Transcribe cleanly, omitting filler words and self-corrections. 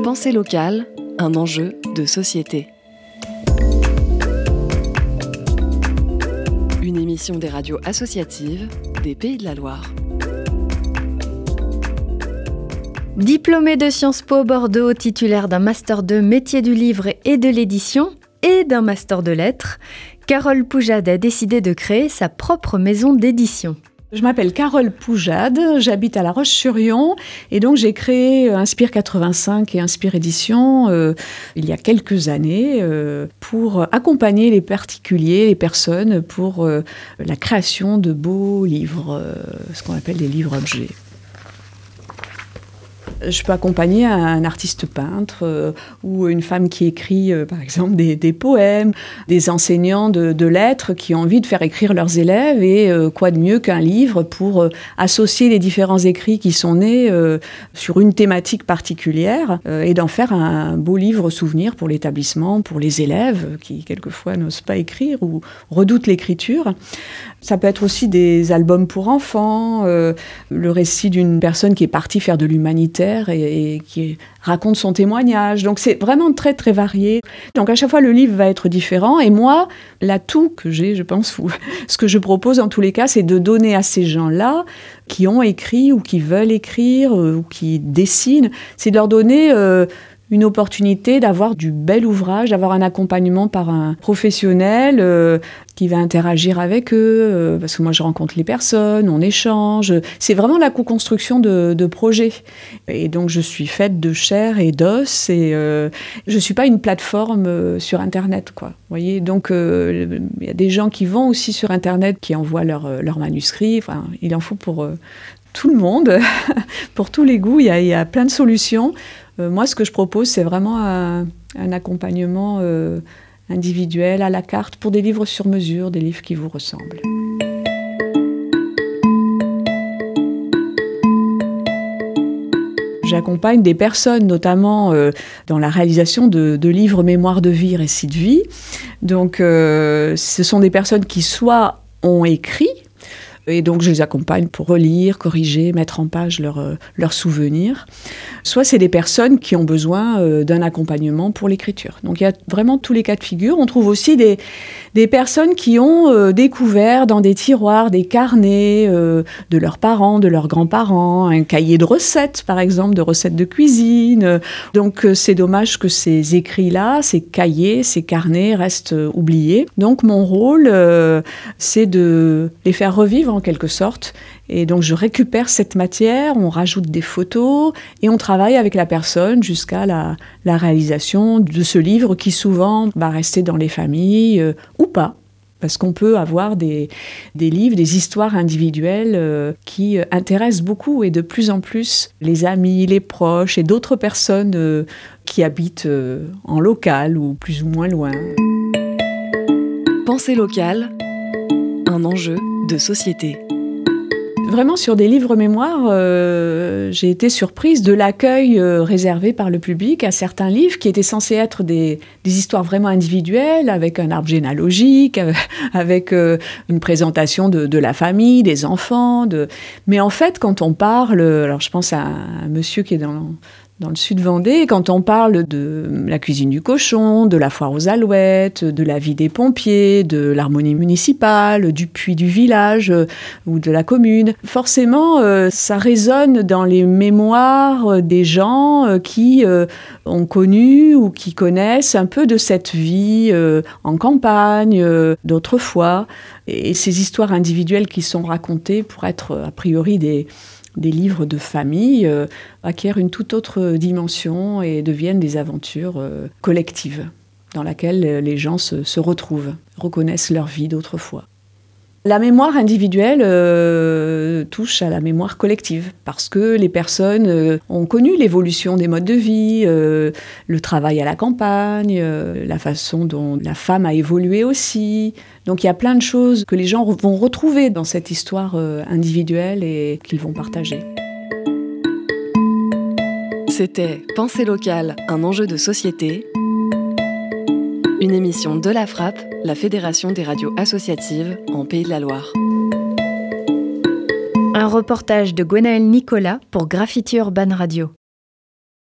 Pensée locale, un enjeu de société. Une émission des radios associatives des Pays de la Loire. Diplômée de Sciences Po Bordeaux, titulaire d'un Master 2 métier du livre et de l'édition et d'un Master de lettres, Carole Poujade a décidé de créer sa propre maison d'édition. Je m'appelle Carole Poujade, j'habite à La Roche-sur-Yon et donc j'ai créé Inspire 85 et Inspire Édition il y a quelques années pour accompagner les particuliers, les personnes pour la création de beaux livres, ce qu'on appelle des livres-objets. Je peux accompagner un artiste peintre ou une femme qui écrit, par exemple, des poèmes, des enseignants de lettres qui ont envie de faire écrire leurs élèves et quoi de mieux qu'un livre pour associer les différents écrits qui sont nés sur une thématique particulière et d'en faire un beau livre souvenir pour l'établissement, pour les élèves qui, quelquefois, n'osent pas écrire ou redoutent l'écriture. Ça peut être aussi des albums pour enfants, le récit d'une personne qui est partie faire de l'humanitaire et qui raconte son témoignage. Donc c'est vraiment très très varié. Donc à chaque fois le livre va être différent et moi, l'atout que j'ai, je pense, ou ce que je propose en tous les cas, c'est de donner à ces gens-là qui ont écrit ou qui veulent écrire ou qui dessinent, c'est de leur donner une opportunité d'avoir du bel ouvrage, d'avoir un accompagnement par un professionnel qui va interagir avec eux, parce que moi je rencontre les personnes, on échange. C'est vraiment la co-construction de projets. Et donc je suis faite de chair et d'os et je ne suis pas une plateforme sur Internet, quoi. Vous voyez, donc il y a des gens qui vont aussi sur Internet, qui envoient leurs manuscrits. Enfin, il en faut pour tout le monde, pour tous les goûts, il y a plein de solutions. Moi, ce que je propose, c'est vraiment un accompagnement individuel, à la carte, pour des livres sur mesure, des livres qui vous ressemblent. J'accompagne des personnes, notamment dans la réalisation de livres mémoire de vie, récits de vie. Donc, ce sont des personnes qui soit ont écrit, et donc je les accompagne pour relire, corriger, mettre en page leurs souvenirs. Soit c'est des personnes qui ont besoin d'un accompagnement pour l'écriture. Donc il y a vraiment tous les cas de figure. On trouve aussi des personnes qui ont découvert dans des tiroirs des carnets de leurs parents, de leurs grands-parents, un cahier de recettes par exemple, de recettes de cuisine. Donc c'est dommage que ces écrits-là, ces cahiers, ces carnets restent oubliés. Donc mon rôle, c'est de les faire revivre en quelque sorte. Et donc je récupère cette matière, on rajoute des photos et on travaille avec la personne jusqu'à la réalisation de ce livre qui souvent va rester dans les familles ou pas. Parce qu'on peut avoir des livres, des histoires individuelles qui intéressent beaucoup et de plus en plus les amis, les proches et d'autres personnes qui habitent en local ou plus ou moins loin. Pensée locale, un enjeu de société. Vraiment, sur des livres mémoires, j'ai été surprise de l'accueil réservé par le public à certains livres qui étaient censés être des histoires vraiment individuelles, avec un arbre généalogique, avec une présentation de la famille, des enfants. Mais en fait, quand on parle, alors je pense à un monsieur qui est dans le sud Vendée, quand on parle de la cuisine du cochon, de la foire aux alouettes, de la vie des pompiers, de l'harmonie municipale, du puits du village ou de la commune, forcément, ça résonne dans les mémoires des gens qui ont connu ou qui connaissent un peu de cette vie en campagne d'autrefois. Et ces histoires individuelles qui sont racontées pour être a priori des livres de famille acquièrent une toute autre dimension et deviennent des aventures collectives dans lesquelles les gens se retrouvent, reconnaissent leur vie d'autrefois. La mémoire individuelle touche à la mémoire collective parce que les personnes ont connu l'évolution des modes de vie, le travail à la campagne, la façon dont la femme a évolué aussi. Donc il y a plein de choses que les gens vont retrouver dans cette histoire individuelle et qu'ils vont partager. C'était Pensée locale, un enjeu de société. Une émission de la Frappe, la Fédération des radios associatives en Pays de la Loire. Un reportage de Gwenaëlle Nicolas pour Graffiti Urban Radio.